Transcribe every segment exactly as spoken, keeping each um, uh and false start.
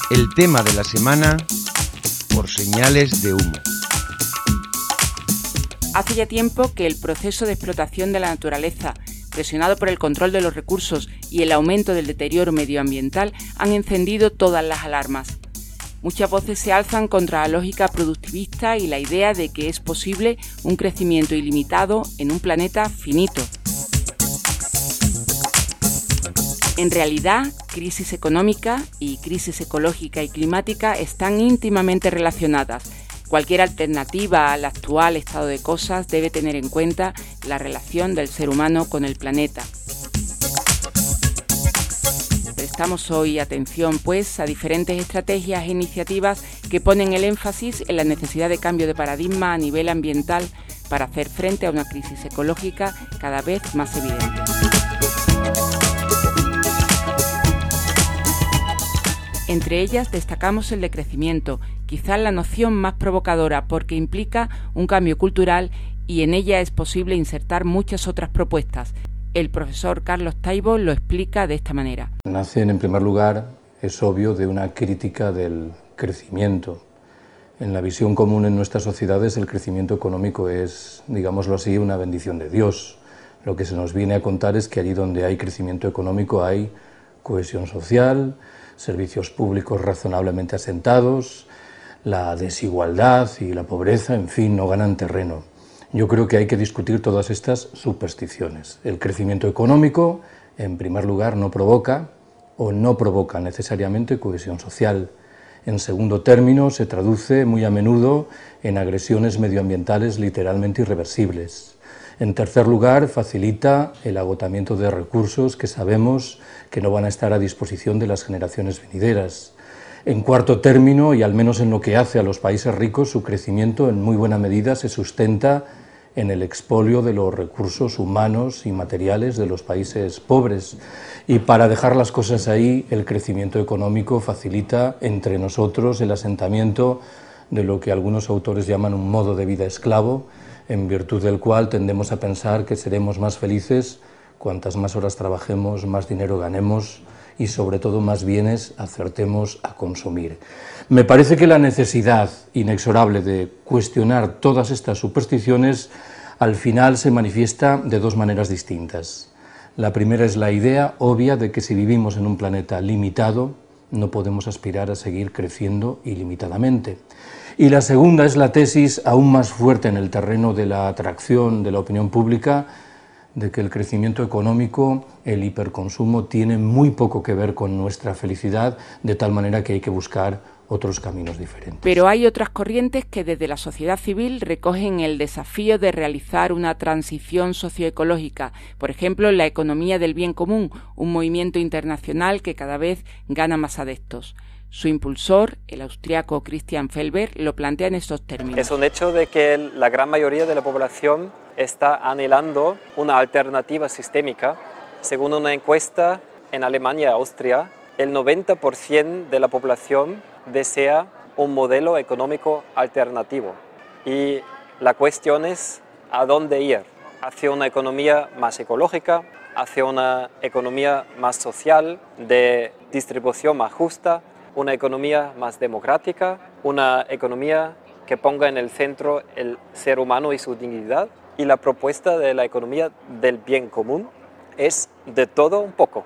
El tema de la semana por señales de humo. Hace ya tiempo que el proceso de explotación de la naturaleza, presionado por el control de los recursos y el aumento del deterioro medioambiental, han encendido todas las alarmas. Muchas voces se alzan contra la lógica productivista y la idea de que es posible un crecimiento ilimitado en un planeta finito. En realidad, crisis económica y crisis ecológica y climática están íntimamente relacionadas. Cualquier alternativa al actual estado de cosas debe tener en cuenta la relación del ser humano con el planeta. Prestamos hoy atención, pues, a diferentes estrategias e iniciativas que ponen el énfasis en la necesidad de cambio de paradigma a nivel ambiental para hacer frente a una crisis ecológica cada vez más evidente. Entre ellas destacamos el decrecimiento, quizás la noción más provocadora porque implica un cambio cultural y en ella es posible insertar muchas otras propuestas. El profesor Carlos Taibo lo explica de esta manera. Nacen, en primer lugar, es obvio, de una crítica del crecimiento. En la visión común en nuestras sociedades el crecimiento económico es, digámoslo así, una bendición de Dios. Lo que se nos viene a contar es que allí donde hay crecimiento económico hay cohesión social, servicios públicos razonablemente asentados, la desigualdad y la pobreza, en fin, no ganan terreno. Yo creo que hay que discutir todas estas supersticiones. El crecimiento económico, en primer lugar, no provoca o no provoca necesariamente cohesión social. En segundo término, se traduce muy a menudo en agresiones medioambientales literalmente irreversibles. En tercer lugar, facilita el agotamiento de recursos que sabemos que no van a estar a disposición de las generaciones venideras. En cuarto término, y al menos en lo que hace a los países ricos, su crecimiento en muy buena medida se sustenta en el expolio de los recursos humanos y materiales de los países pobres. Y para dejar las cosas ahí, el crecimiento económico facilita entre nosotros el asentamiento de lo que algunos autores llaman un modo de vida esclavo, en virtud del cual tendemos a pensar que seremos más felices cuantas más horas trabajemos, más dinero ganemos y sobre todo más bienes acertemos a consumir. Me parece que la necesidad inexorable de cuestionar todas estas supersticiones al final se manifiesta de dos maneras distintas. La primera es la idea obvia de que si vivimos en un planeta limitado no podemos aspirar a seguir creciendo ilimitadamente. Y la segunda es la tesis aún más fuerte en el terreno de la atracción de la opinión pública de que el crecimiento económico, el hiperconsumo, tiene muy poco que ver con nuestra felicidad, de tal manera que hay que buscar otros caminos diferentes. Pero hay otras corrientes que desde la sociedad civil recogen el desafío de realizar una transición socioecológica, por ejemplo, la economía del bien común, un movimiento internacional que cada vez gana más adeptos. Su impulsor, el austriaco Christian Felber, lo plantea en estos términos. Es un hecho de que la gran mayoría de la población está anhelando una alternativa sistémica. Según una encuesta en Alemania y Austria, el noventa por ciento de la población desea un modelo económico alternativo. Y la cuestión es a dónde ir, hacia una economía más ecológica, hacia una economía más social, de distribución más justa, una economía más democrática, una economía que ponga en el centro el ser humano y su dignidad. Y la propuesta de la economía del bien común es de todo un poco.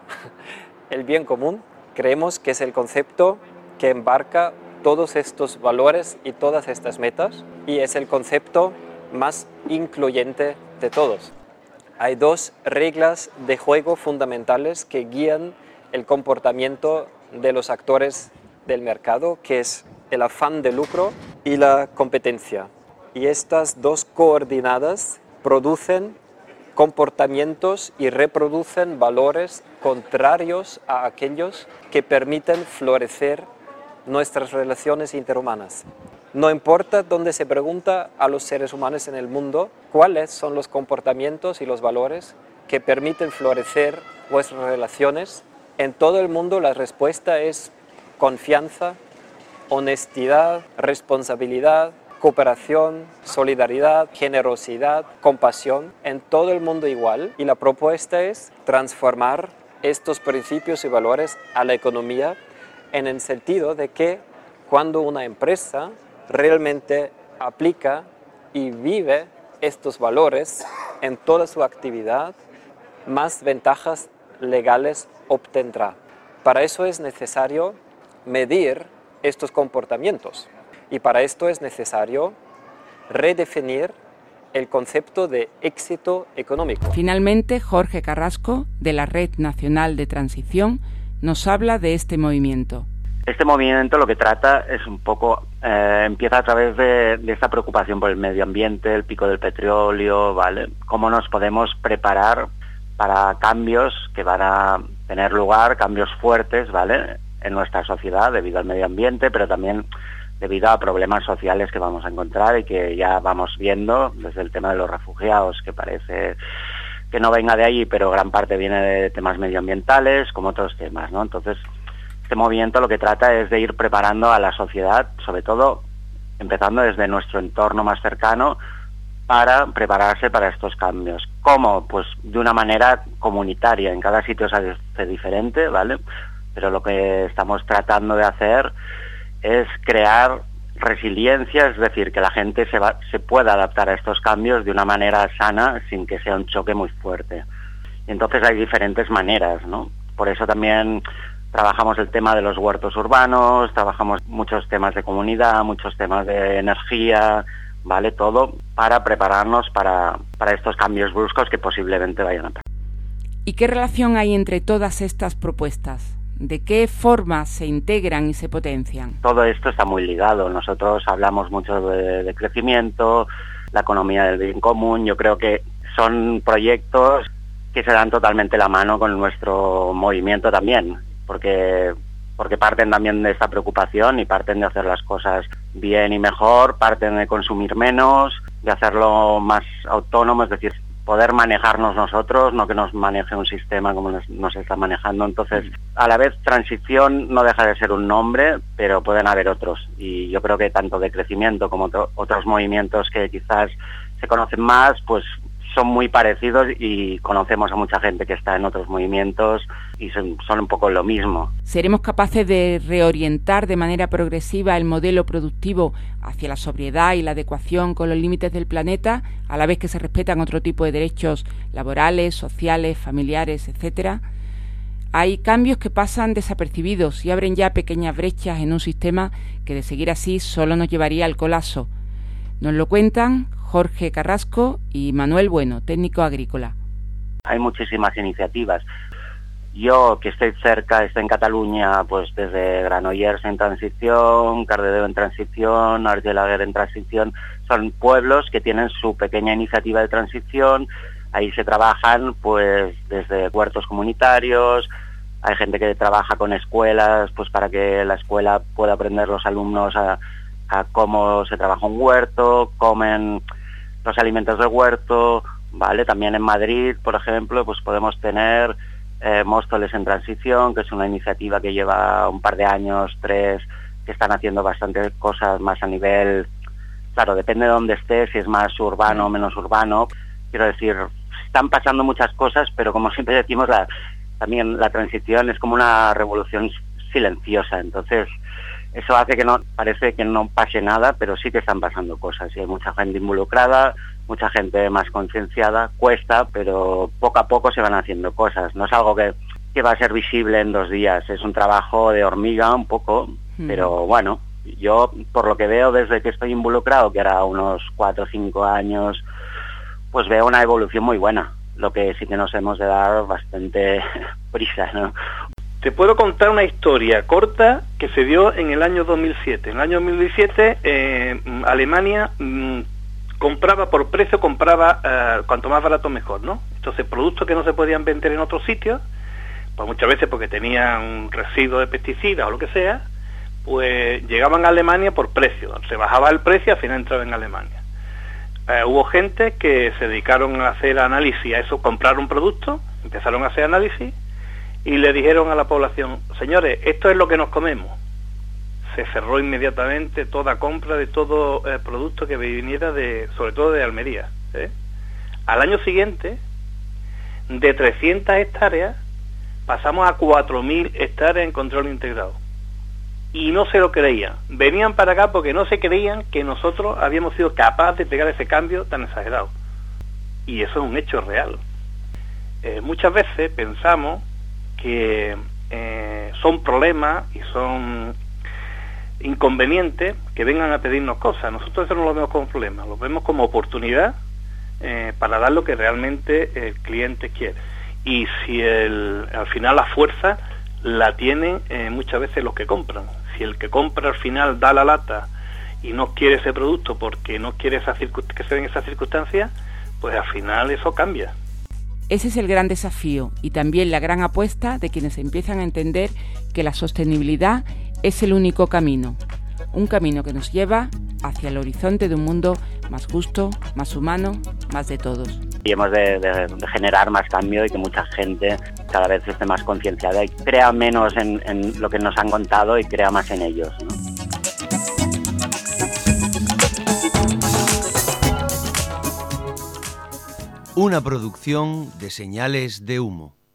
El bien común creemos que es el concepto que embarca todos estos valores y todas estas metas y es el concepto más incluyente de todos. Hay dos reglas de juego fundamentales que guían el comportamiento de los actores del mercado, que es el afán de lucro y la competencia. Y estas dos coordinadas producen comportamientos y reproducen valores contrarios a aquellos que permiten florecer nuestras relaciones interhumanas. No importa dónde se pregunta a los seres humanos en el mundo cuáles son los comportamientos y los valores que permiten florecer vuestras relaciones, en todo el mundo la respuesta es confianza, honestidad, responsabilidad, cooperación, solidaridad, generosidad, compasión, en todo el mundo igual. Y la propuesta es transformar estos principios y valores a la economía en el sentido de que cuando una empresa realmente aplica y vive estos valores en toda su actividad, más ventajas legales obtendrá. Para eso es necesario medir estos comportamientos y para esto es necesario redefinir el concepto de éxito económico. Finalmente, Jorge Carrasco, de la Red Nacional de Transición, nos habla de este movimiento. Este movimiento lo que trata es un poco, eh, empieza a través de, de esta preocupación por el medio ambiente, el pico del petróleo, ¿vale? Cómo nos podemos preparar para cambios que van a tener lugar, cambios fuertes, ¿vale?, en nuestra sociedad debido al medio ambiente, pero también debido a problemas sociales que vamos a encontrar y que ya vamos viendo, desde el tema de los refugiados, que parece que no venga de ahí, pero gran parte viene de temas medioambientales, como otros temas, ¿no? Entonces, este movimiento lo que trata es de ir preparando a la sociedad, sobre todo empezando desde nuestro entorno más cercano, para prepararse para estos cambios. ¿Cómo? Pues de una manera comunitaria, en cada sitio se hace diferente, ¿vale? Pero lo que estamos tratando de hacer es crear resiliencia, es decir, que la gente se, va, se pueda adaptar a estos cambios de una manera sana, sin que sea un choque muy fuerte. Y entonces hay diferentes maneras, ¿no? Por eso también trabajamos el tema de los huertos urbanos, trabajamos muchos temas de comunidad, muchos temas de energía, ¿vale? Todo para prepararnos para, para estos cambios bruscos que posiblemente vayan a pasar. ¿Y qué relación hay entre todas estas propuestas? ¿De qué forma se integran y se potencian? Todo esto está muy ligado. Nosotros hablamos mucho de, de crecimiento, la economía del bien común. Yo creo que son proyectos que se dan totalmente la mano con nuestro movimiento también, porque, porque parten también de esta preocupación y parten de hacer las cosas bien y mejor, parten de consumir menos, de hacerlo más autónomo, es decir, poder manejarnos nosotros, no que nos maneje un sistema como nos, nos está manejando. Entonces, a la vez, transición no deja de ser un nombre, pero pueden haber otros. Y yo creo que tanto de crecimiento como otro, otros movimientos que quizás se conocen más, pues son muy parecidos y conocemos a mucha gente que está en otros movimientos y son, son un poco lo mismo. ¿Seremos capaces de reorientar de manera progresiva el modelo productivo hacia la sobriedad y la adecuación con los límites del planeta, a la vez que se respetan otro tipo de derechos laborales, sociales, familiares, etcétera? Hay cambios que pasan desapercibidos y abren ya pequeñas brechas en un sistema que, de seguir así, solo nos llevaría al colapso. Nos lo cuentan Jorge Carrasco y Manuel Bueno, técnico agrícola. Hay muchísimas iniciativas. Yo, que estoy cerca, estoy en Cataluña, pues desde Granollers en transición, Cardedeu en transición, Argelaguer en transición, son pueblos que tienen su pequeña iniciativa de transición. Ahí se trabajan pues desde huertos comunitarios, hay gente que trabaja con escuelas pues para que la escuela pueda aprender los alumnos a, a cómo se trabaja un huerto, comen los alimentos del huerto, ¿vale? También en Madrid, por ejemplo, pues podemos tener eh, Móstoles en transición, que es una iniciativa que lleva un par de años, tres, que están haciendo bastantes cosas más a nivel, claro, depende de dónde esté, si es más urbano o menos urbano. Quiero decir, están pasando muchas cosas, pero como siempre decimos, la, también la transición es como una revolución silenciosa, entonces eso hace que no, parece que no pase nada, pero sí que están pasando cosas y hay mucha gente involucrada, mucha gente más concienciada, cuesta, pero poco a poco se van haciendo cosas, no es algo que, que va a ser visible en dos días, es un trabajo de hormiga un poco, mm. pero bueno, yo por lo que veo desde que estoy involucrado, que era unos cuatro o cinco años, pues veo una evolución muy buena, lo que sí que nos hemos de dar bastante prisa, ¿no? Te puedo contar una historia corta que se dio en el año dos mil siete. En el año dos mil siete eh, Alemania mmm, compraba por precio, compraba eh, cuanto más barato mejor, ¿no? Entonces productos que no se podían vender en otros sitios, pues muchas veces porque tenían un residuo de pesticidas o lo que sea, pues llegaban a Alemania por precio, se bajaba el precio y al final entraba en Alemania. Eh, hubo gente que se dedicaron a hacer análisis a eso, comprar un producto, empezaron a hacer análisis y le dijeron a la población, señores, esto es lo que nos comemos. Se cerró inmediatamente toda compra de todo eh, producto que viniera de, sobre todo de Almería, ¿eh? Al año siguiente, de trescientas hectáreas, pasamos a cuatro mil hectáreas en control integrado. y no se lo creían. Venían para acá porque no se creían que nosotros habíamos sido capaces de pegar ese cambio tan exagerado. Y eso es un hecho real. Eh, muchas veces pensamos que eh, son problemas y son inconvenientes que vengan a pedirnos cosas. Nosotros eso no lo vemos como problema, lo vemos como oportunidad eh, para dar lo que realmente el cliente quiere. Y si el, al final la fuerza la tienen eh, muchas veces los que compran. Si el que compra al final da la lata y no quiere ese producto porque no quiere esa que se den esas circunstancias, pues al final eso cambia. Ese es el gran desafío y también la gran apuesta de quienes empiezan a entender que la sostenibilidad es el único camino, un camino que nos lleva hacia el horizonte de un mundo más justo, más humano, más de todos. Y hemos de, de, de generar más cambio y que mucha gente cada vez esté más concienciada y crea menos en, en lo que nos han contado y crea más en ellos, ¿no? Una producción de Señales de Humo.